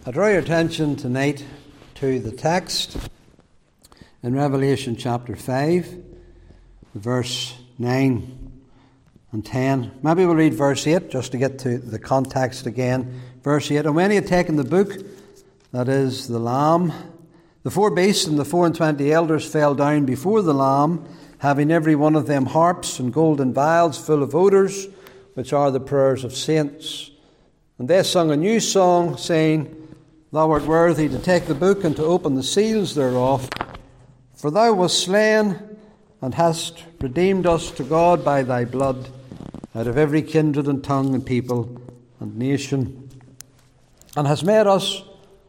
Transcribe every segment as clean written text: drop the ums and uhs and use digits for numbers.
I draw your attention tonight to the text in Revelation chapter 5, verse 9 and 10. Maybe we'll read verse 8 just to get to the context again. Verse 8, and when he had taken the book, that is the Lamb, the four beasts and the 24 elders fell down before the Lamb, having every one of them harps and golden vials full of odours, which are the prayers of saints. And they sung a new song, saying, Thou art worthy to take the book and to open the seals thereof. For thou wast slain, and hast redeemed us to God by thy blood, out of every kindred and tongue and people and nation, and hast made us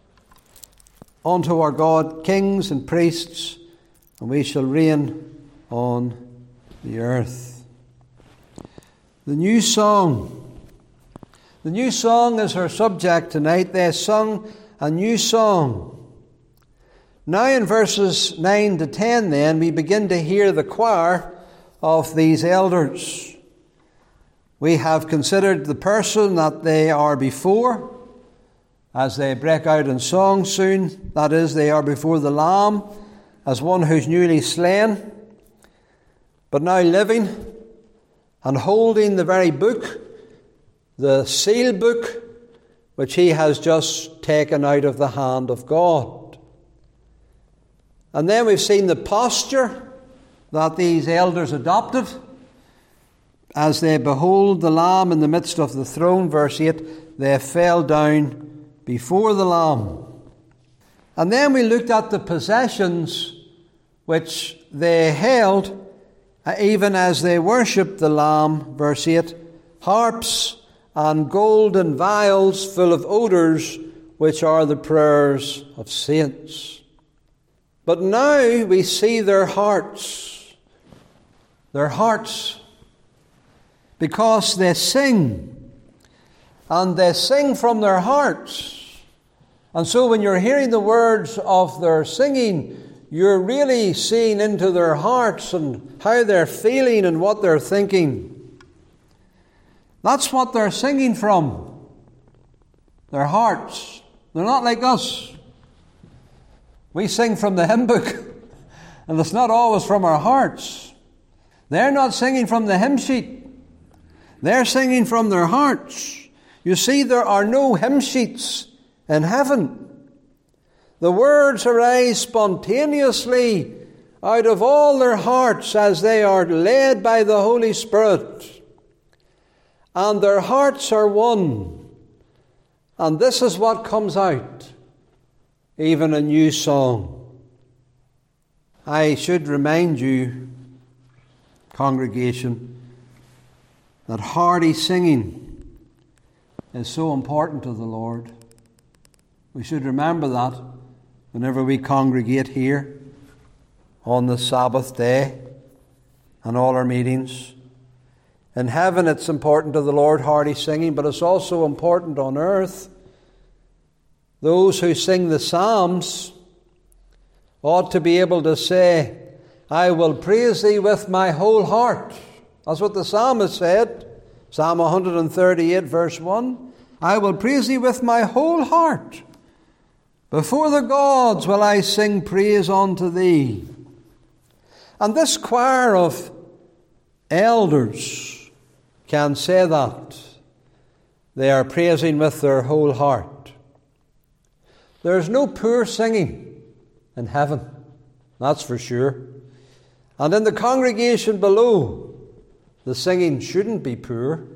unto our God kings and priests, and we shall reign on the earth. The new song. The new song is our subject tonight. They sung a new song. Now in verses 9 to 10 then, we begin to hear the choir of these elders. We have considered the person that they are before, as they break out in song soon. That is, they are before the Lamb as one who's newly slain, but now living and holding the very book, the seal book, which he has just taken out of the hand of God. And then we've seen the posture that these elders adopted as they behold the Lamb in the midst of the throne. Verse 8, they fell down before the Lamb. And then we looked at the possessions which they held even as they worshipped the Lamb. Verse 8, harps and golden vials full of odours, which are the prayers of saints. But now we see their hearts, because they sing, and they sing from their hearts. And so when you're hearing the words of their singing, you're really seeing into their hearts and how they're feeling and what they're thinking. That's what they're singing from. Their hearts. They're not like us. We sing from the hymn book, and it's not always from our hearts. They're not singing from the hymn sheet. They're singing from their hearts. You see, there are no hymn sheets in heaven. The words arise spontaneously out of all their hearts as they are led by the Holy Spirit. And their hearts are one. And this is what comes out, even a new song. I should remind you, congregation, that hearty singing is so important to the Lord. We should remember that whenever we congregate here on the Sabbath day and all our meetings. In heaven it's important to the Lord, hearty singing, but it's also important on earth. Those who sing the Psalms ought to be able to say, I will praise thee with my whole heart. That's what the psalmist said. Psalm 138 verse 1. I will praise thee with my whole heart. Before the gods will I sing praise unto thee. And this choir of elders can say that. They are praising with their whole heart. There's no poor singing in heaven, that's for sure. And in the congregation below, the singing shouldn't be poor.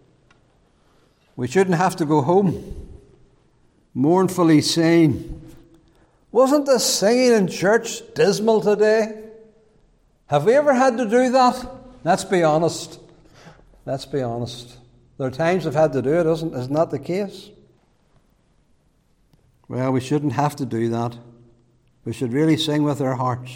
We shouldn't have to go home mournfully saying, wasn't the singing in church dismal today? Have we ever had to do that? Let's be honest. Let's be honest. There are times I've had to do it, isn't that the case? Well, we shouldn't have to do that. We should really sing with our hearts.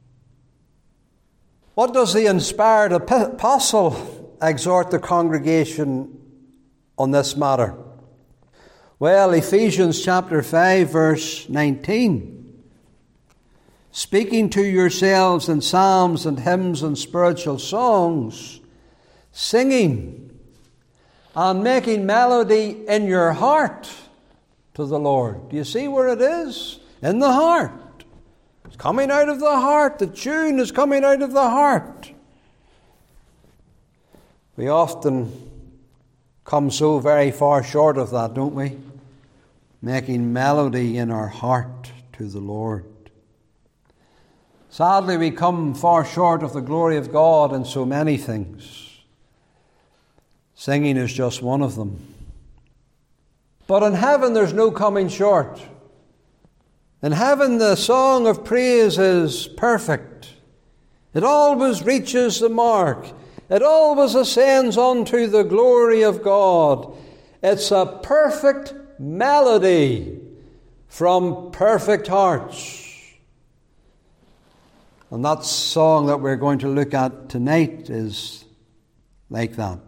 What does the inspired apostle exhort the congregation on this matter? Well, Ephesians chapter 5, verse 19. Speaking to yourselves in psalms and hymns and spiritual songs, singing and making melody in your heart to the Lord. Do you see where it is? In the heart. It's coming out of the heart. The tune is coming out of the heart. We often come so very far short of that, don't we? Making melody in our heart to the Lord. Sadly, we come far short of the glory of God in so many things. Singing is just one of them. But in heaven, there's no coming short. In heaven, the song of praise is perfect. It always reaches the mark. It always ascends unto the glory of God. It's a perfect melody from perfect hearts. And that song that we're going to look at tonight is like that.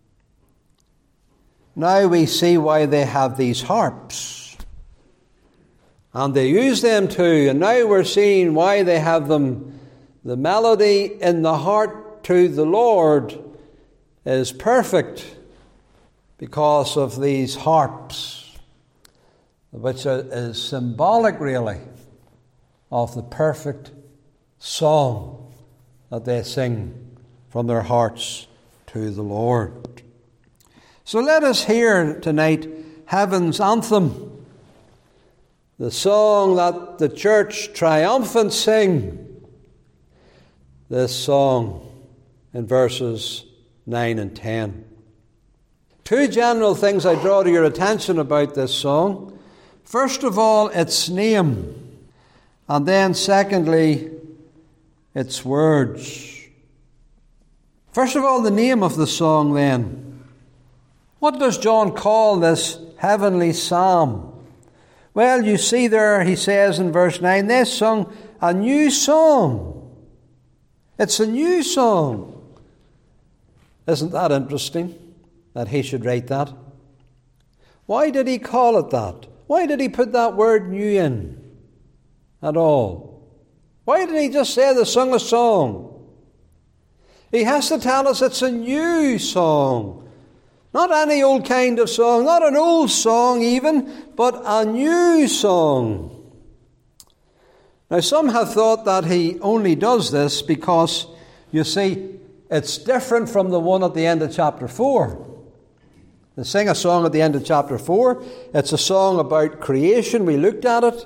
Now we see why they have these harps. And they use them too. And now we're seeing why they have them. The melody in the heart to the Lord is perfect because of these harps, which is symbolic really of the perfect song that they sing from their hearts to the Lord. So let us hear tonight heaven's anthem, the song that the church triumphant sing, this song in verses 9 and 10. Two general things I draw to your attention about this song. First of all, its name, and then secondly, its words. First of all, the name of the song then. What does John call this heavenly psalm? Well, you see there, he says in verse 9, they sung a new song. It's a new song. Isn't that interesting that he should write that? Why did he call it that? Why did he put that word new in at all? Why didn't he just say they sung a song? He has to tell us it's a new song. Not any old kind of song, not an old song even, but a new song. Now some have thought that he only does this because, you see, it's different from the one at the end of chapter 4. They sing a song at the end of chapter 4. It's a song about creation. We looked at it.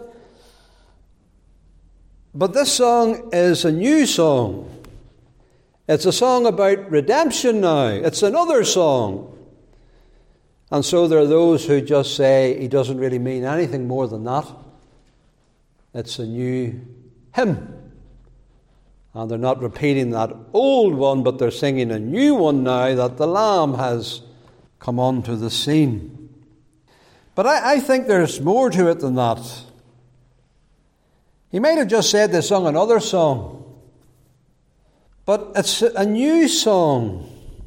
But this song is a new song. It's a song about redemption now. It's another song. And so there are those who just say he doesn't really mean anything more than that. It's a new hymn. And they're not repeating that old one, but they're singing a new one now that the Lamb has come onto the scene. But I think there's more to it than that. He might have just said they sung another song. But it's a new song.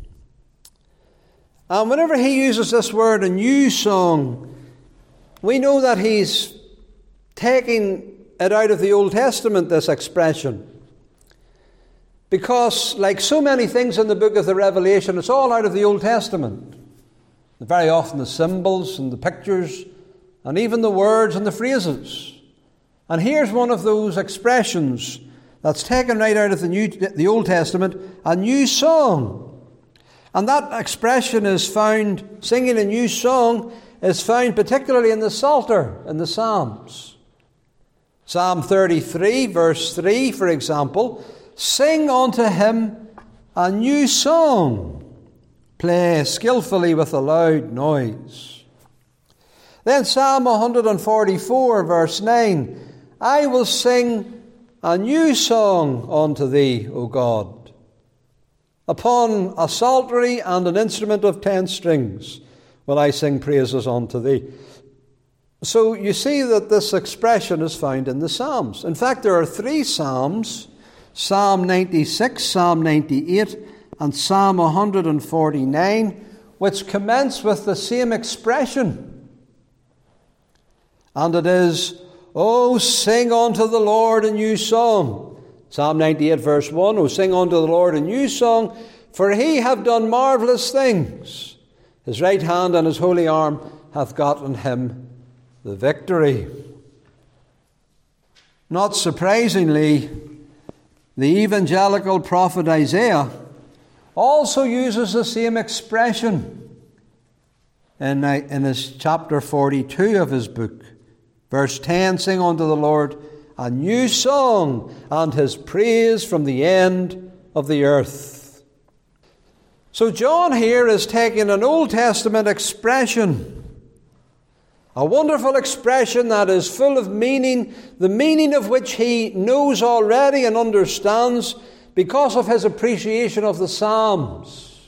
And whenever he uses this word, a new song, we know that he's taking it out of the Old Testament, this expression. Because, like so many things in the book of the Revelation, it's all out of the Old Testament. Very often the symbols and the pictures, and even the words and the phrases. And here's one of those expressions that's taken right out of the Old Testament, a new song. And that expression is found, singing a new song, is found particularly in the Psalter, in the Psalms. Psalm 33, verse 3, for example, sing unto him a new song, play skillfully with a loud noise. Then Psalm 144, verse 9, I will sing a new song unto thee, O God. Upon a psaltery and an instrument of 10 strings will I sing praises unto thee. So you see that this expression is found in the Psalms. In fact, there are 3 Psalms, Psalm 96, Psalm 98, and Psalm 149, which commence with the same expression. And it is, O sing unto the Lord a new song. Psalm 98 verse 1, O sing unto the Lord a new song, for he hath done marvellous things. His right hand and his holy arm hath gotten him the victory. Not surprisingly, the evangelical prophet Isaiah also uses the same expression in his chapter 42 of his book. Verse 10, sing unto the Lord a new song, and his praise from the end of the earth. So John here is taking an Old Testament expression, a wonderful expression that is full of meaning, the meaning of which he knows already and understands because of his appreciation of the Psalms.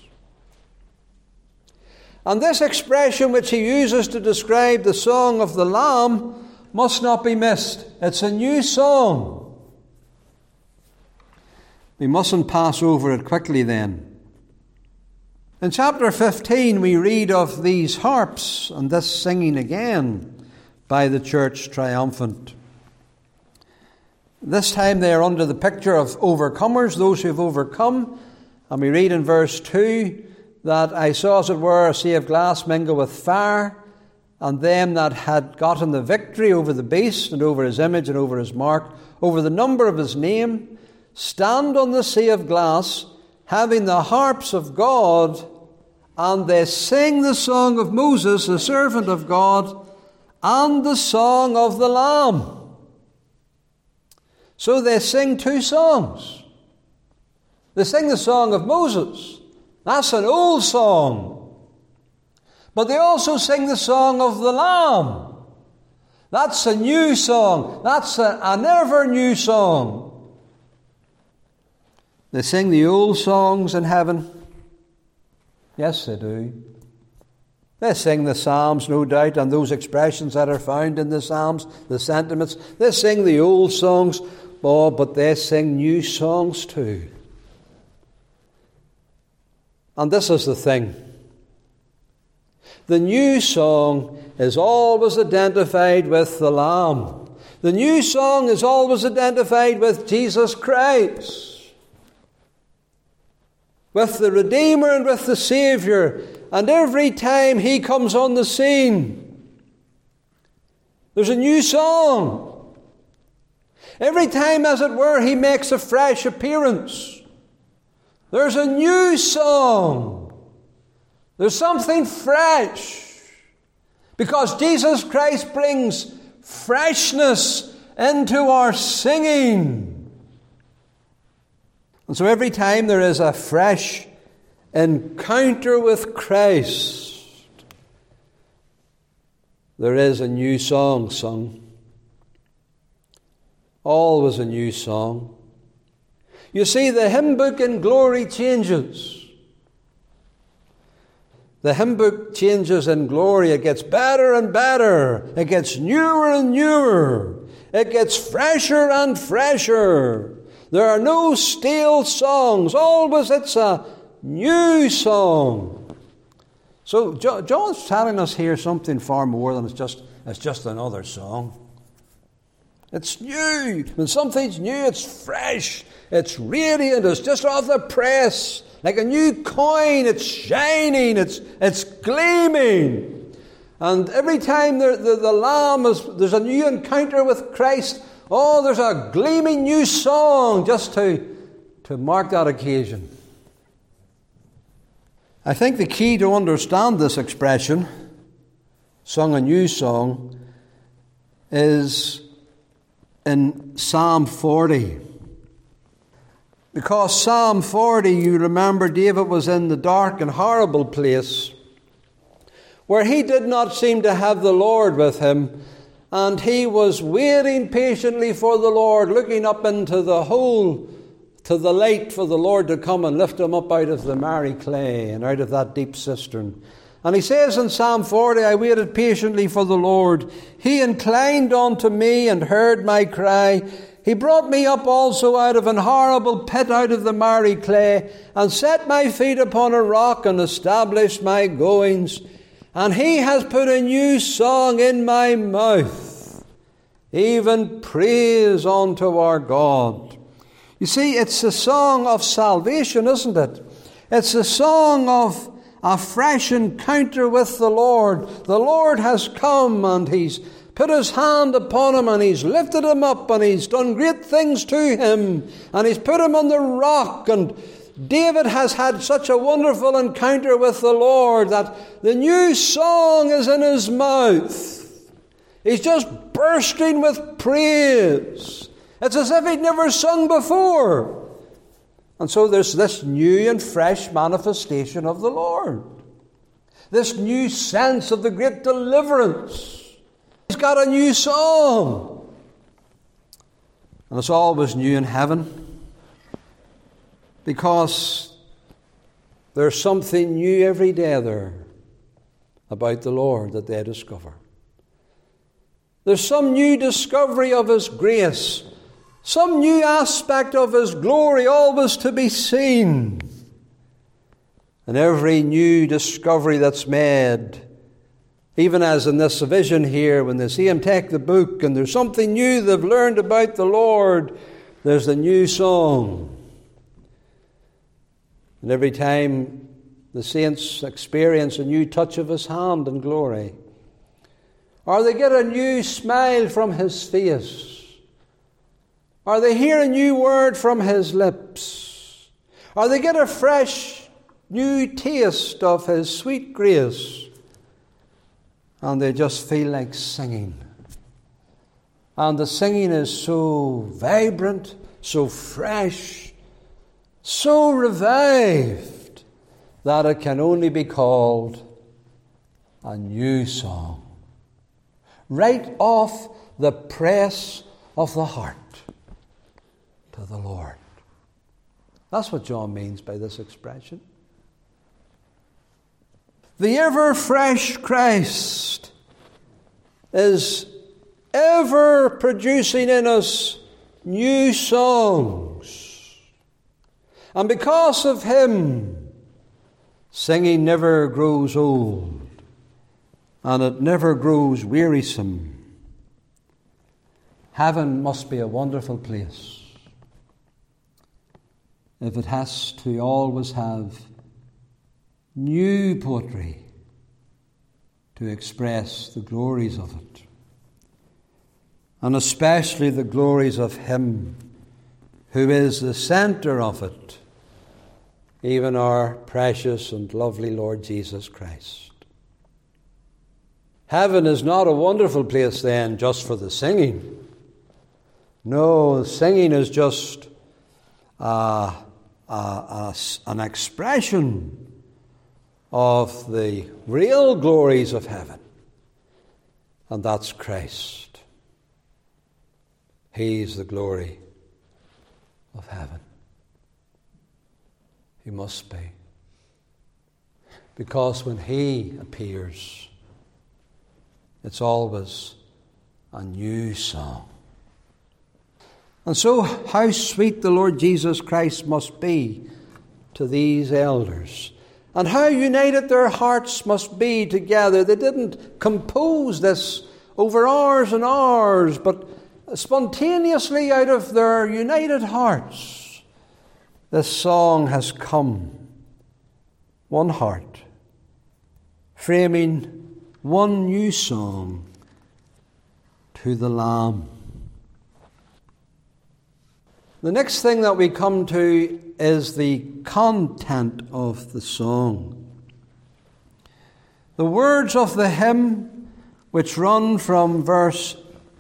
And this expression which he uses to describe the song of the Lamb must not be missed. It's a new song. We mustn't pass over it quickly then. In chapter 15 we read of these harps and this singing again by the church triumphant. This time they are under the picture of overcomers, those who have overcome. And we read in verse 2 that I saw, as it were, a sea of glass mingled with fire, and them that had gotten the victory over the beast and over his image and over his mark, over the number of his name, stand on the sea of glass, having the harps of God, and they sing the song of Moses, the servant of God, and the song of the Lamb. So they sing two songs. They sing the song of Moses. That's an old song. But they also sing the song of the Lamb. That's a new song. That's an ever new song. They sing the old songs in heaven. Yes, they do. They sing the Psalms, no doubt, and those expressions that are found in the Psalms, the sentiments. They sing the old songs, but they sing new songs too. And this is the thing. The new song is always identified with the Lamb. The new song is always identified with Jesus Christ, with the Redeemer and with the Saviour. And every time he comes on the scene, there's a new song. Every time, as it were, he makes a fresh appearance, there's a new song. There's something fresh, because Jesus Christ brings freshness into our singing. And so every time there is a fresh encounter with Christ, there is a new song sung. Always a new song. You see, the hymn book in glory changes. The hymn book changes in glory. It gets better and better. It gets newer and newer. It gets fresher and fresher. There are no stale songs. Always it's a new song. So John's telling us here something far more than it's just another song. It's new. When something's new, it's fresh. It's radiant. It's just off the press. Like a new coin, it's shining, it's gleaming. And every time the Lamb there's a new encounter with Christ, there's a gleaming new song just to mark that occasion. I think the key to understand this expression, sung a new song, is in Psalm 40. Because Psalm 40, you remember, David was in the dark and horrible place where he did not seem to have the Lord with him, and he was waiting patiently for the Lord, looking up into the hole, to the light, for the Lord to come and lift him up out of the miry clay and out of that deep cistern. And he says in Psalm 40, I waited patiently for the Lord. He inclined unto me and heard my cry. He brought me up also out of an horrible pit, out of the miry clay, and set my feet upon a rock and established my goings. And he has put a new song in my mouth, even praise unto our God. You see, it's a song of salvation, isn't it? It's a song of a fresh encounter with the Lord. The Lord has come and he's put his hand upon him, and he's lifted him up, and he's done great things to him, and he's put him on the rock. And David has had such a wonderful encounter with the Lord that the new song is in his mouth. He's just bursting with praise. It's as if he'd never sung before. And so there's this new and fresh manifestation of the Lord. This new sense of the great deliverance. He's got a new song. And it's always new in heaven. Because there's something new every day there about the Lord that they discover. There's some new discovery of His grace, some new aspect of His glory always to be seen. And every new discovery that's made, even as in this vision here, when they see Him take the book and there's something new they've learned about the Lord, there's a new song. And every time the saints experience a new touch of His hand in glory, or they get a new smile from His face, or they hear a new word from His lips, or they get a fresh new taste of His sweet grace, and they just feel like singing. And the singing is so vibrant, so fresh, so revived, that it can only be called a new song. Right off the press of the heart to the Lord. That's what John means by this expression. The ever-fresh Christ is ever producing in us new songs. And because of Him, singing never grows old, and it never grows wearisome. Heaven must be a wonderful place if it has to always have new poetry to express the glories of it, and especially the glories of Him who is the centre of it, even our precious and lovely Lord Jesus Christ. Heaven is not a wonderful place then just for the singing. No, singing is just an expression of the real glories of heaven. And that's Christ. He's the glory of heaven. He must be. Because when He appears, it's always a new song. And so, how sweet the Lord Jesus Christ must be to these elders. And how united their hearts must be together. They didn't compose this over hours and hours, but spontaneously out of their united hearts, this song has come. One heart, framing one new song to the Lamb. The next thing that we come to is the content of the song. The words of the hymn, which run from verse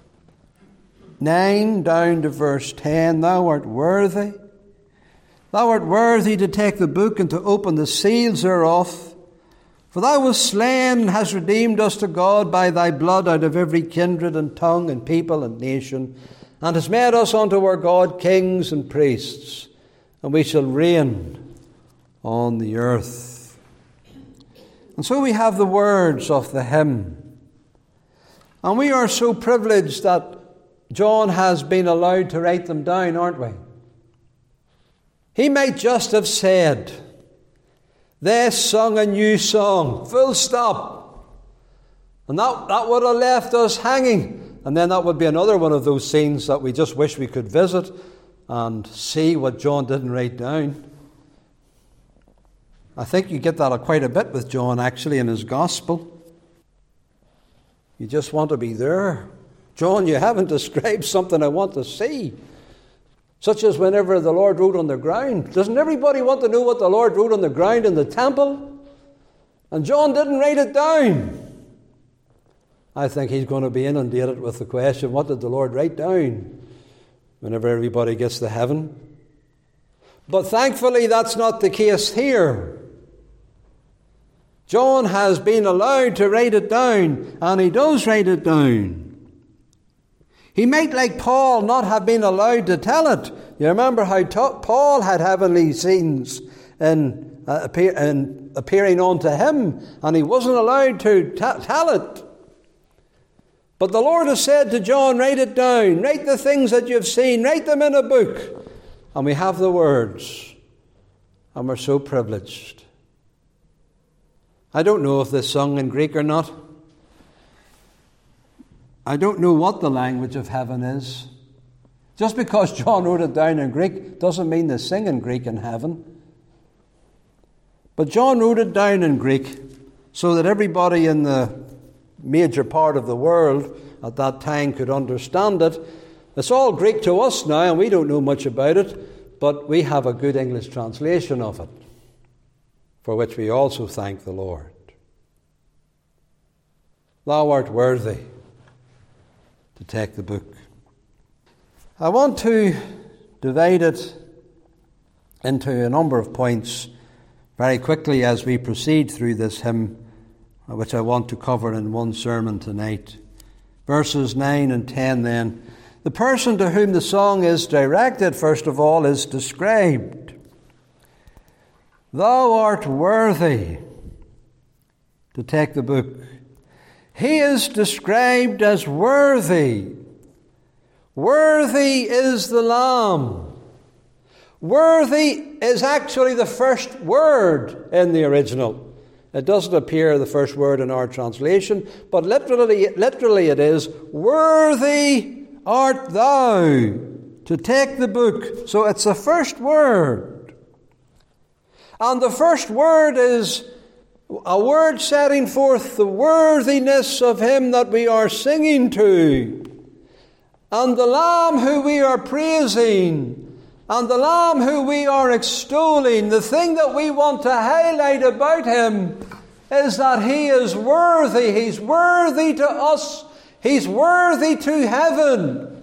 9 down to verse 10, Thou art worthy. Thou art worthy to take the book and to open the seals thereof. For Thou wast slain and hast redeemed us to God by Thy blood out of every kindred and tongue and people and nation, and hast made us unto our God kings and priests, and we shall reign on the earth. And so we have the words of the hymn. And we are so privileged that John has been allowed to write them down, aren't we? He might just have said, they sung a new song, full stop. And that would have left us hanging. And then that would be another one of those scenes that we just wish we could visit and see what John didn't write down. I think you get that quite a bit with John, actually, in his gospel. You just want to be there. John, you haven't described something I want to see. Such as whenever the Lord wrote on the ground. Doesn't everybody want to know what the Lord wrote on the ground in the temple? And John didn't write it down. I think he's going to be inundated with the question, what did the Lord write down? Whenever everybody gets to heaven. But thankfully that's not the case here. John has been allowed to write it down, and he does write it down. He might, like Paul, not have been allowed to tell it. You remember how Paul had heavenly scenes appearing unto him, and he wasn't allowed to tell it. But the Lord has said to John, write it down, write the things that you've seen, write them in a book. And we have the words, and we're so privileged. I don't know if this sung in Greek or not. I don't know what the language of heaven is. Just because John wrote it down in Greek doesn't mean they sing in Greek in heaven. But John wrote it down in Greek so that everybody in the major part of the world at that time could understand it. It's all Greek to us now, and we don't know much about it, but we have a good English translation of it, for which we also thank the Lord. Thou art worthy to take the book. I want to divide it into a number of points very quickly as we proceed through this hymn, which I want to cover in one sermon tonight. Verses 9 and 10 then. The person to whom the song is directed, first of all, is described. Thou art worthy to take the book. He is described as worthy. Worthy is the Lamb. Worthy is actually the first word in the original. It doesn't appear the first word in our translation, but literally it is, worthy art thou to take the book. So it's the first word. And the first word is a word setting forth the worthiness of him that we are singing to. And the Lamb who we are praising, and the Lamb who we are extolling, the thing that we want to highlight about him is that he is worthy. He's worthy to us. He's worthy to heaven.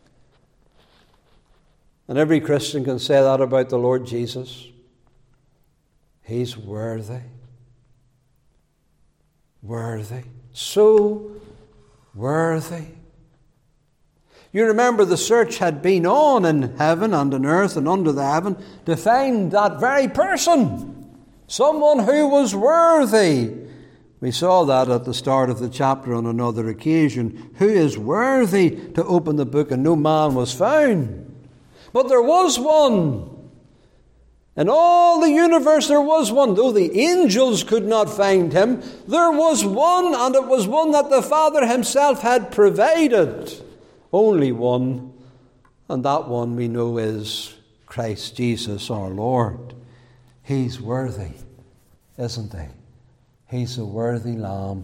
And every Christian can say that about the Lord Jesus. He's worthy. Worthy. So worthy. You remember the search had been on in heaven and on earth and under the heaven to find that very person. Someone who was worthy. We saw that at the start of the chapter on another occasion. Who is worthy to open the book, and no man was found. But there was one. In all the universe there was one. Though the angels could not find him, there was one, and it was one that the Father himself had provided. Only one, and that one we know is Christ Jesus our Lord. He's worthy, isn't he? He's a worthy Lamb.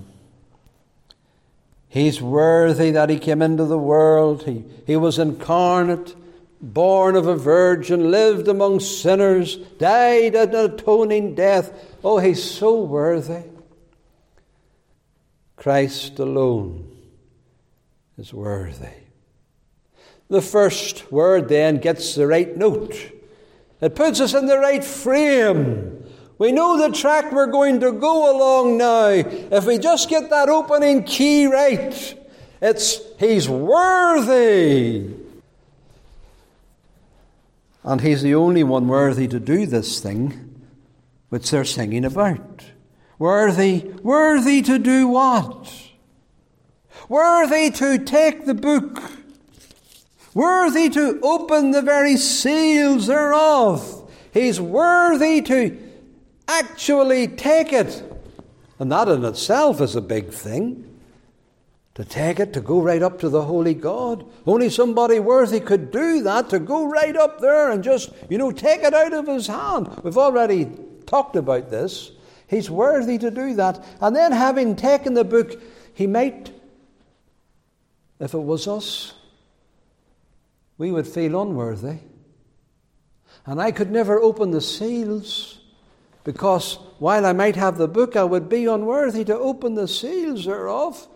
He's worthy that he came into the world. He was incarnate, born of a virgin, lived among sinners, died an atoning death. Oh, he's so worthy. Christ alone is worthy. The first word then gets the right note. It puts us in the right frame. We know the track we're going to go along now. If we just get that opening key right, it's he's worthy. And he's the only one worthy to do this thing which they're singing about. Worthy to do what? Worthy to take the book. Worthy to open the very seals thereof. He's worthy to actually take it. And that in itself is a big thing. To take it, to go right up to the holy God. Only somebody worthy could do that, to go right up there and just, take it out of his hand. We've already talked about this. He's worthy to do that. And then having taken the book, he might if it was us, we would feel unworthy. And I could never open the seals, because while I might have the book, I would be unworthy to open the seals thereof.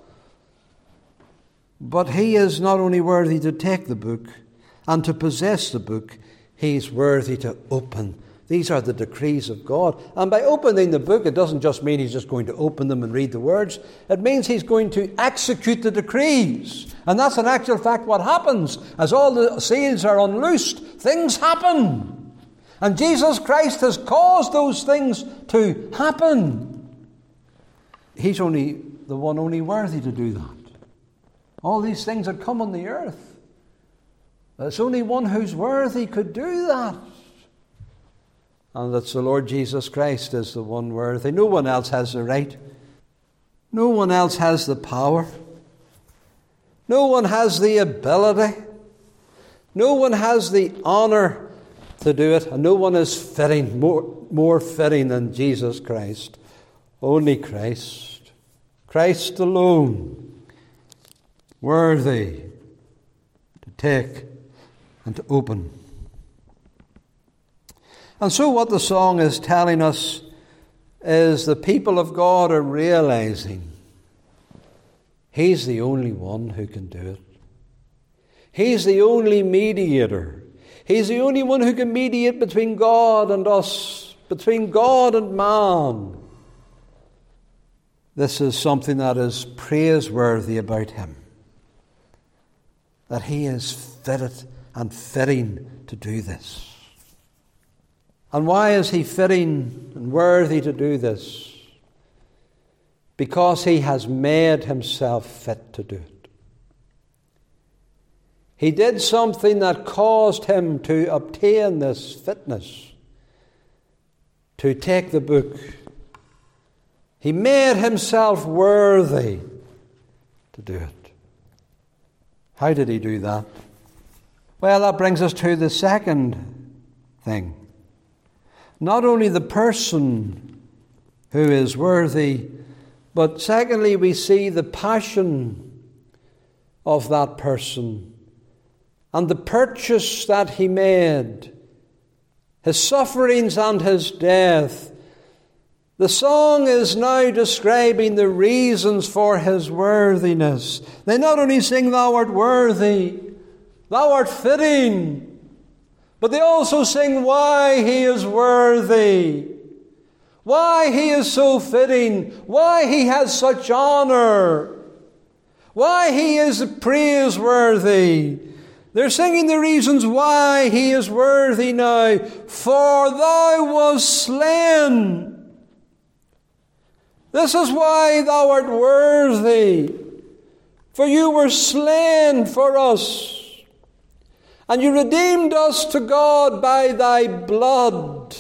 But he is not only worthy to take the book and to possess the book, he is worthy to open. These are the decrees of God. And by opening the book, it doesn't just mean he's just going to open them and read the words. It means he's going to execute the decrees. And that's in actual fact what happens. As all the seals are unloosed, things happen. And Jesus Christ has caused those things to happen. He's only the one only worthy to do that. All these things that come on the earth, there's only one who's worthy could do that. And that's the Lord Jesus Christ is the one worthy. No one else has the right. No one else has the power. No one has the ability. No one has the honor to do it. And no one is fitting, more fitting than Jesus Christ. Only Christ. Christ alone. Worthy to take and to open. And so what the song is telling us is the people of God are realizing he's the only one who can do it. He's the only mediator. He's the only one who can mediate between God and us, between God and man. This is something that is praiseworthy about him. That he is fitted and fitting to do this. And why is he fitting and worthy to do this? Because he has made himself fit to do it. He did something that caused him to obtain this fitness, to take the book. He made himself worthy to do it. How did he do that? Well, that brings us to the second thing. Not only the person who is worthy, but secondly, we see the passion of that person and the purchase that he made, his sufferings and his death. The song is now describing the reasons for his worthiness. They not only sing, "Thou art worthy, thou art fitting," but they also sing why he is worthy, why he is so fitting, why he has such honor, why he is praiseworthy. They're singing the reasons why he is worthy now. For thou wast slain. This is why thou art worthy. For you were slain for us. And you redeemed us to God by thy blood.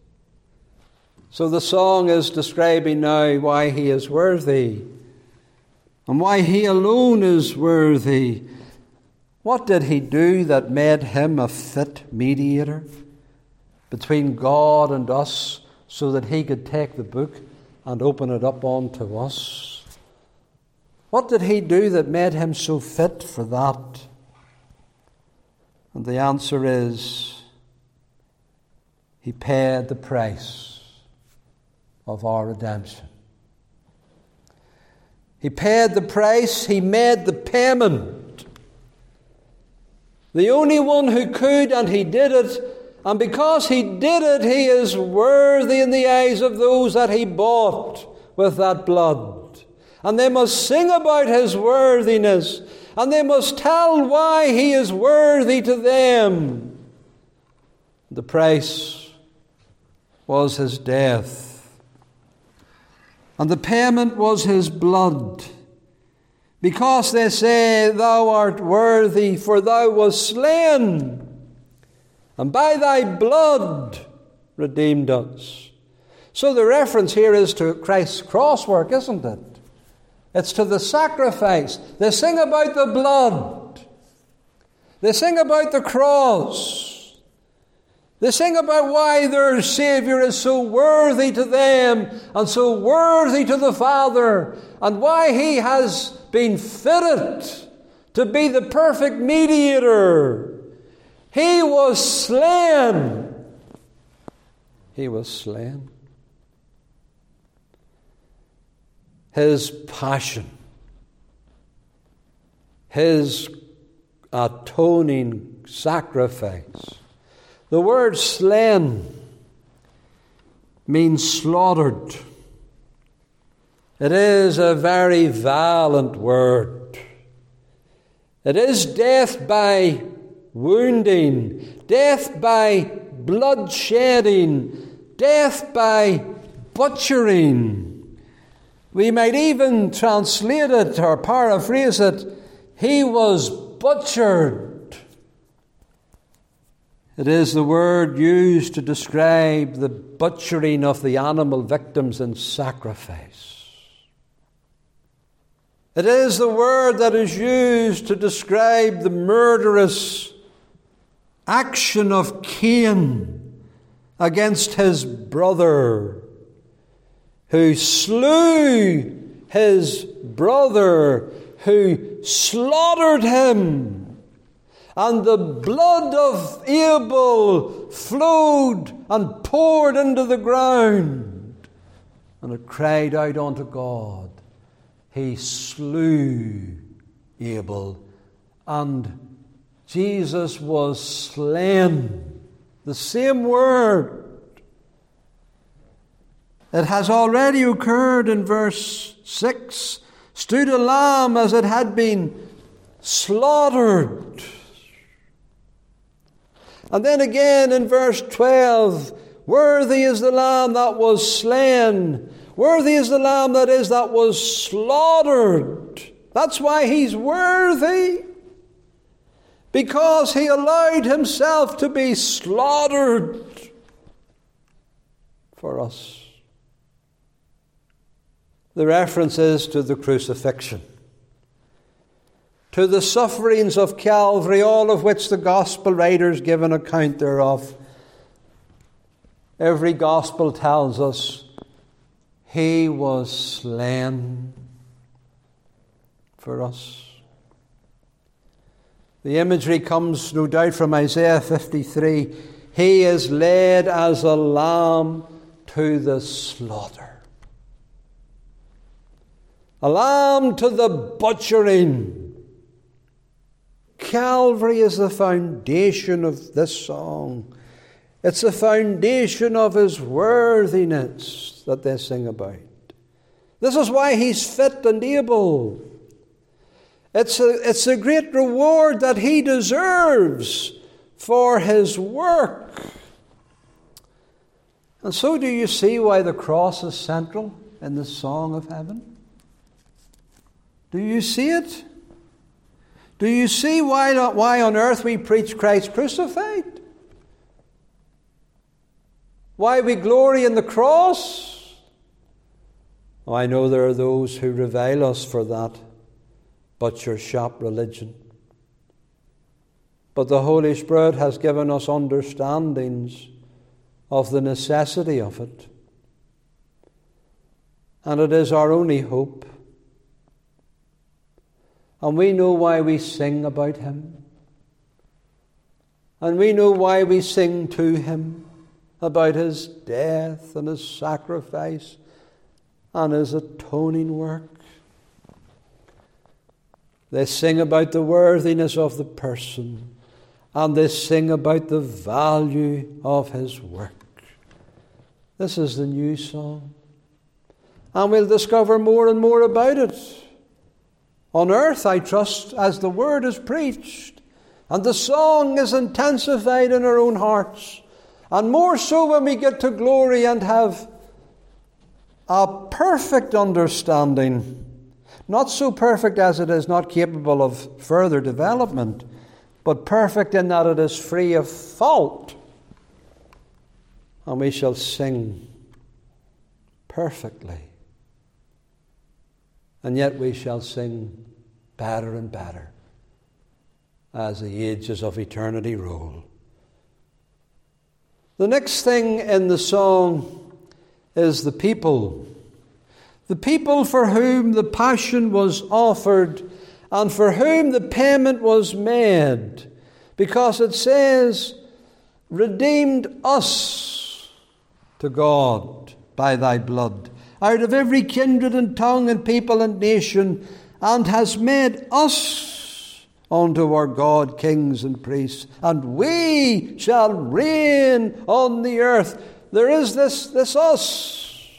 So the song is describing now why he is worthy. And why he alone is worthy. What did he do that made him a fit mediator between God and us, so that he could take the book and open it up onto us? What did he do that made him so fit for that? And the answer is, he paid the price of our redemption. He paid the price, he made the payment. The only one who could, and he did it. And because he did it, he is worthy in the eyes of those that he bought with that blood. And they must sing about his worthiness. And they must tell why he is worthy to them. The price was his death. And the payment was his blood. Because they say, thou art worthy, for thou wast slain, and by thy blood redeemed us. So the reference here is to Christ's cross work, isn't it? It's to the sacrifice. They sing about the blood. They sing about the cross. They sing about why their Saviour is so worthy to them and so worthy to the Father, and why he has been fitted to be the perfect mediator. He was slain. He was slain. His passion, His atoning sacrifice. The word slain means slaughtered. It is a very violent word. It is death by wounding, death by bloodshedding, death by butchering. We might even translate it or paraphrase it, He was butchered. It is the word used to describe the butchering of the animal victims in sacrifice. It is the word that is used to describe the murderous action of Cain against his brother, who slew his brother, who slaughtered him. And the blood of Abel flowed and poured into the ground. And it cried out unto God. He slew Abel. And Jesus was slain. The same word. It has already occurred in verse 6. Stood a lamb as it had been slaughtered. And then again in verse 12, worthy is the lamb that was slain. Worthy is the lamb that was slaughtered. That's why He's worthy. Because He allowed Himself to be slaughtered for us. The reference is to the crucifixion, to the sufferings of Calvary, all of which the gospel writers give an account thereof. Every gospel tells us He was slain for us. The imagery comes no doubt from Isaiah 53. He is led as a lamb to the slaughter. A lamb to the butchering. Calvary is the foundation of this song. It's the foundation of His worthiness that they sing about. This is why He's fit and able. It's a great reward that He deserves for His work. And so do you see why the cross is central in the song of heaven? Do you see it? Do you see why on earth we preach Christ crucified? Why we glory in the cross? Oh, I know there are those who revile us for that butcher shop religion. But the Holy Spirit has given us understandings of the necessity of it. And it is our only hope. And we know why we sing about Him. And we know why we sing to Him about His death and His sacrifice and His atoning work. They sing about the worthiness of the person, and they sing about the value of His work. This is the new song. And we'll discover more and more about it. On earth, I trust, as the word is preached, and the song is intensified in our own hearts, and more so when we get to glory and have a perfect understanding, not so perfect as it is not capable of further development, but perfect in that it is free of fault. And we shall sing perfectly. And yet we shall sing better and better as the ages of eternity roll. The next thing in the song is the people. The people for whom the passion was offered and for whom the payment was made, because it says, redeemed us to God by thy blood, out of every kindred and tongue and people and nation, and has made us unto our God kings and priests, and we shall reign on the earth. There is this us.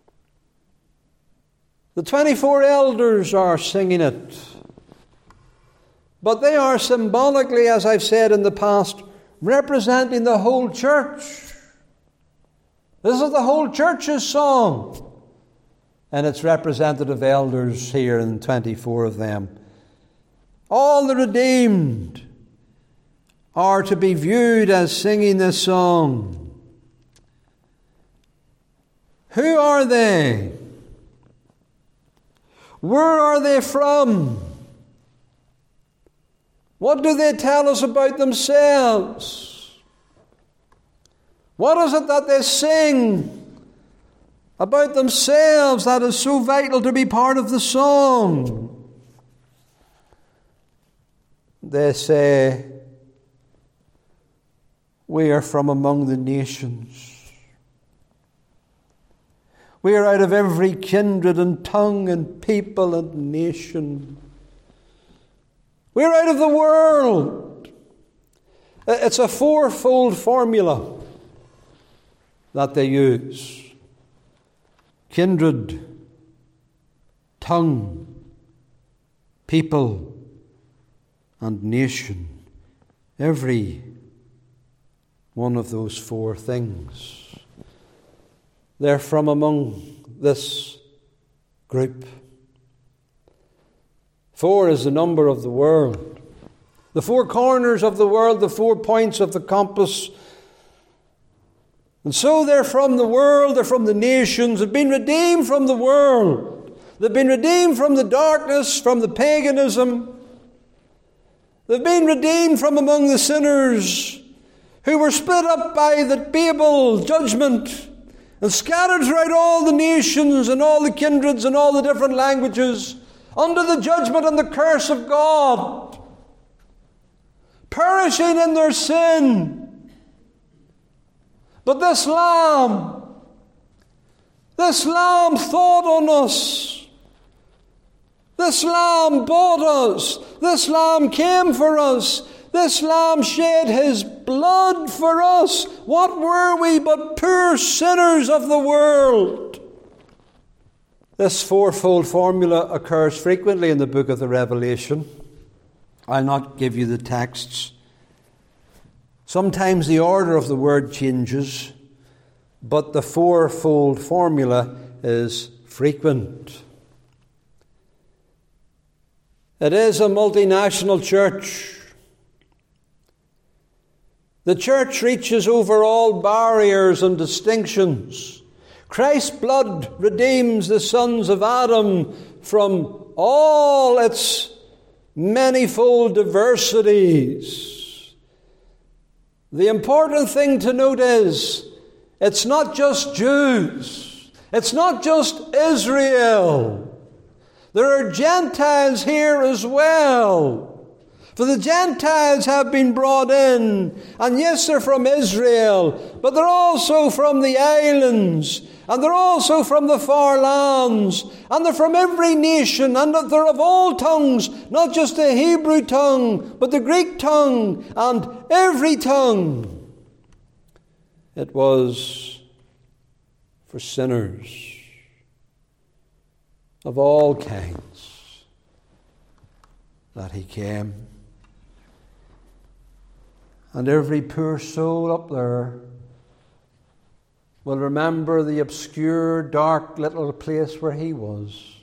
The 24 elders are singing it. But they are symbolically, as I've said in the past, representing the whole church. This is the whole church's song. And it's representative elders here, and 24 of them. All the redeemed are to be viewed as singing this song. Who are they? Where are they from? What do they tell us about themselves? What is it that they sing about themselves that is so vital to be part of the song? They say, we are from among the nations. We are out of every kindred and tongue and people and nation. We're out of the world. It's a fourfold formula that they use. Kindred, tongue, people, and nation. Every one of those four things. They're from among this group. 4 is the number of the world. The 4 corners of the world, the 4 points of the compass. And so they're from the world, they're from the nations. They've been redeemed from the world. They've been redeemed from the darkness, from the paganism. They've been redeemed from among the sinners who were split up by the Babel judgment and scattered throughout all the nations and all the kindreds and all the different languages under the judgment and the curse of God, perishing in their sin. But this Lamb thought on us. This Lamb bought us. This Lamb came for us. This Lamb shed his blood for us. What were we but poor sinners of the world? This fourfold formula occurs frequently in the book of the Revelation. I'll not give you the texts. Sometimes the order of the word changes, but the fourfold formula is frequent. It is a multinational church. The church reaches over all barriers and distinctions. Christ's blood redeems the sons of Adam from all its manifold diversities. The important thing to note is, it's not just Jews. It's not just Israel. There are Gentiles here as well. For the Gentiles have been brought in, and yes, they're from Israel, but they're also from the islands, and they're also from the far lands, and they're from every nation, and they're of all tongues, not just the Hebrew tongue, but the Greek tongue, and every tongue. It was for sinners of all kinds that he came. And every poor soul up there will remember the obscure, dark little place where he was.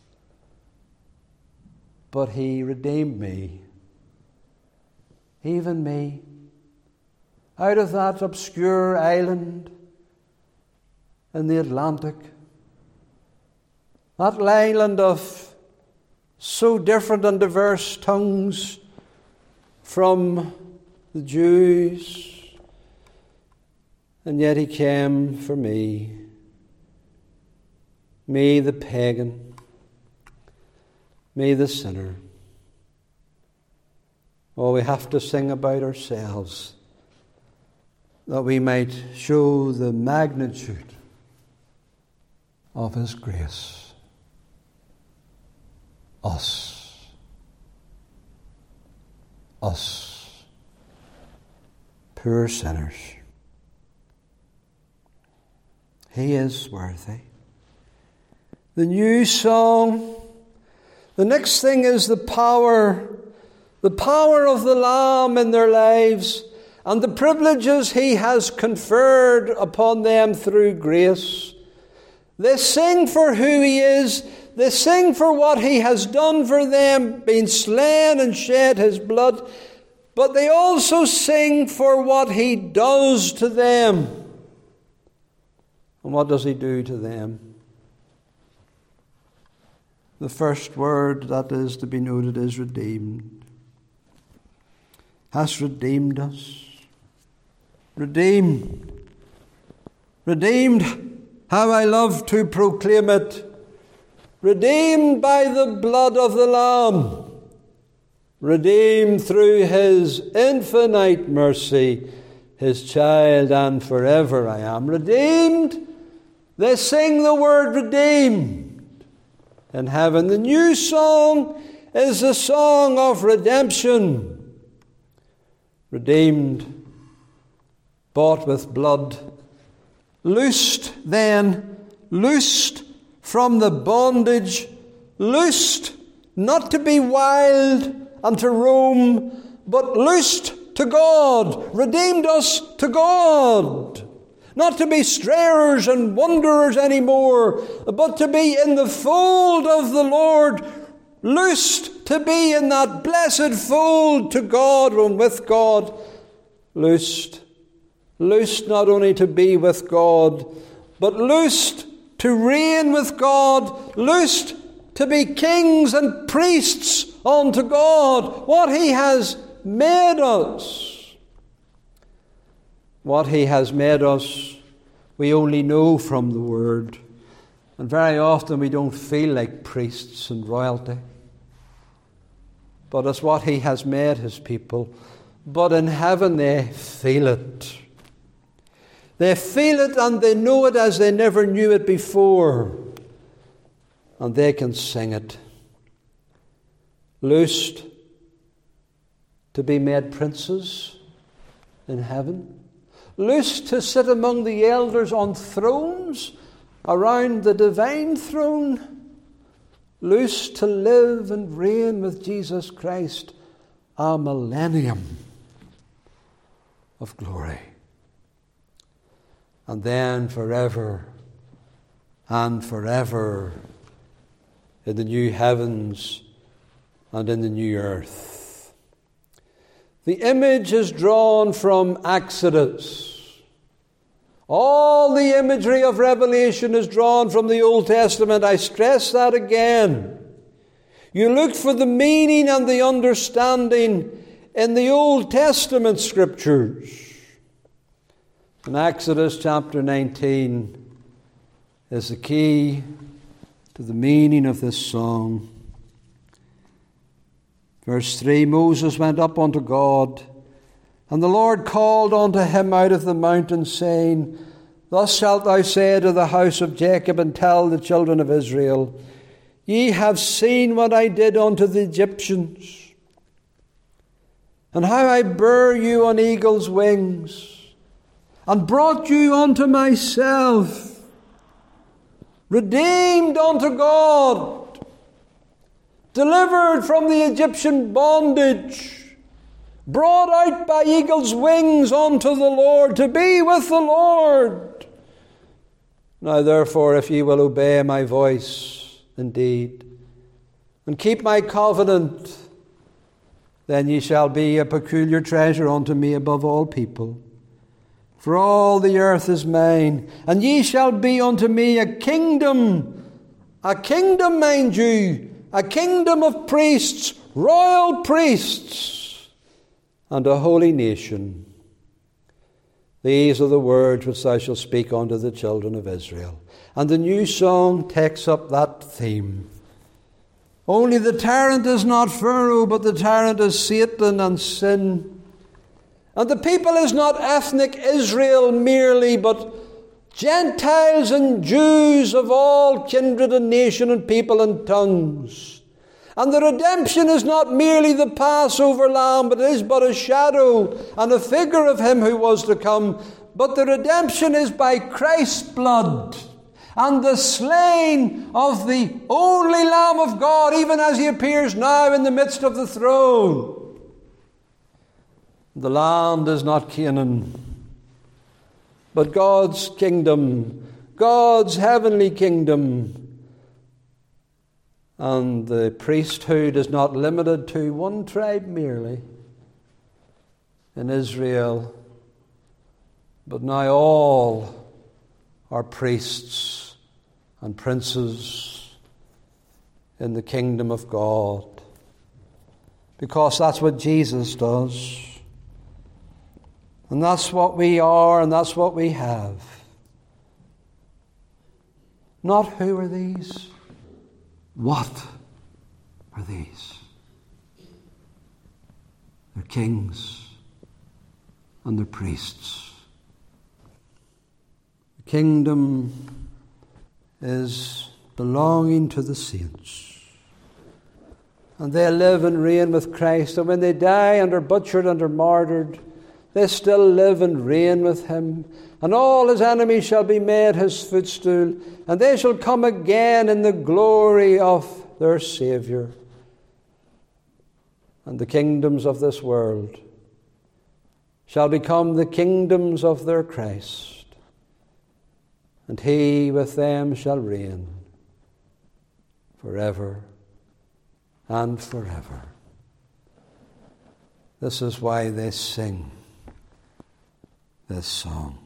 But he redeemed me, even me, out of that obscure island in the Atlantic. That island of so different and diverse tongues from the Jews, and yet he came for me the pagan, me the sinner. Oh, we have to sing about ourselves, that we might show the magnitude of His grace. Us, poor sinners. He is worthy. The new song. The next thing is the power of the Lamb in their lives and the privileges He has conferred upon them through grace. They sing for who He is. They sing for what He has done for them, been slain and shed His blood. But they also sing for what He does to them. And what does He do to them? The first word that is to be noted is redeemed. Has redeemed us. Redeemed. Redeemed. How I love to proclaim it. Redeemed by the blood of the Lamb. Redeemed through His infinite mercy. His child, and forever I am. Redeemed. They sing the word redeemed in heaven. The new song is the song of redemption. Redeemed, bought with blood, loosed then, loosed from the bondage, loosed not to be wild and to roam, but loosed to God, redeemed us to God. Not to be strayers and wanderers anymore, but to be in the fold of the Lord, loosed to be in that blessed fold to God and with God. Loosed not only to be with God, but loosed to reign with God, loosed to be kings and priests unto God. What He has made us. What He has made us, we only know from the Word. And very often we don't feel like priests and royalty. But it's what He has made His people. But in heaven they feel it. They feel it and they know it as they never knew it before. And they can sing it. Loosed to be made princes in heaven. Loosed to sit among the elders on thrones around the divine throne. Loosed to live and reign with Jesus Christ a millennium of glory. And then forever and forever in the new heavens and in the new earth. The image is drawn from Exodus. All the imagery of Revelation is drawn from the Old Testament. I stress that again. You look for the meaning and the understanding in the Old Testament scriptures. In Exodus chapter 19 is the key to the meaning of this song. Verse 3, Moses went up unto God, and the Lord called unto him out of the mountain, saying, Thus shalt thou say to the house of Jacob, and tell the children of Israel, Ye have seen what I did unto the Egyptians, and how I bare you on eagle's wings, and brought you unto myself, redeemed unto God, delivered from the Egyptian bondage, brought out by eagle's wings unto the Lord, to be with the Lord. Now therefore, if ye will obey my voice indeed, and keep my covenant, then ye shall be a peculiar treasure unto me above all people. For all the earth is mine, and ye shall be unto me a kingdom, mind you, a kingdom of priests, royal priests, and a holy nation. These are the words which thou shalt speak unto the children of Israel. And the new song takes up that theme. Only the tyrant is not Pharaoh, but the tyrant is Satan and sin. And the people is not ethnic Israel merely, but Gentiles and Jews of all kindred and nation and people and tongues. And the redemption is not merely the Passover lamb, but it is but a shadow and a figure of him who was to come. But the redemption is by Christ's blood and the slain of the only Lamb of God, even as he appears now in the midst of the throne. The land is not Canaan, but God's kingdom, God's heavenly kingdom. And the priesthood is not limited to one tribe merely in Israel, but now all are priests and princes in the kingdom of God, because that's what Jesus does. And that's what we are, and that's what we have. Not who are these? What are these? They're kings and they're priests. The kingdom is belonging to the saints. And they live and reign with Christ. And when they die and are butchered and are martyred, they still live and reign with him. And all his enemies shall be made his footstool. And they shall come again in the glory of their Saviour. And the kingdoms of this world shall become the kingdoms of their Christ. And he with them shall reign forever and forever. This is why they sing this song.